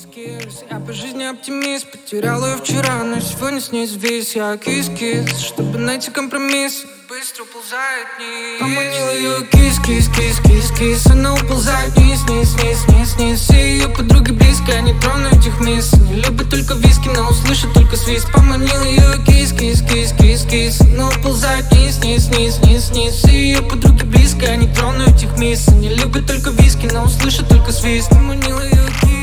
Я по жизни оптимист, потерял ее вчера, но сегодня с ней связь. Я кис-кис, чтобы найти компромисс, быстро уползает вниз. Поманил ее кис-кис-кис-кис-кис, она уползает вниз, вниз, вниз, вниз, вниз. Все ее подруги близко, не трону этих мисс. Не любит только виски, но услышит только свист. Поманил ее кис-кис-кис-кис-кис, она уползает вниз, вниз, вниз, вниз, вниз. Все ее подруги близко, не трону этих мисс. Не любит только виски, но услышит только свист. Поманил ее кис.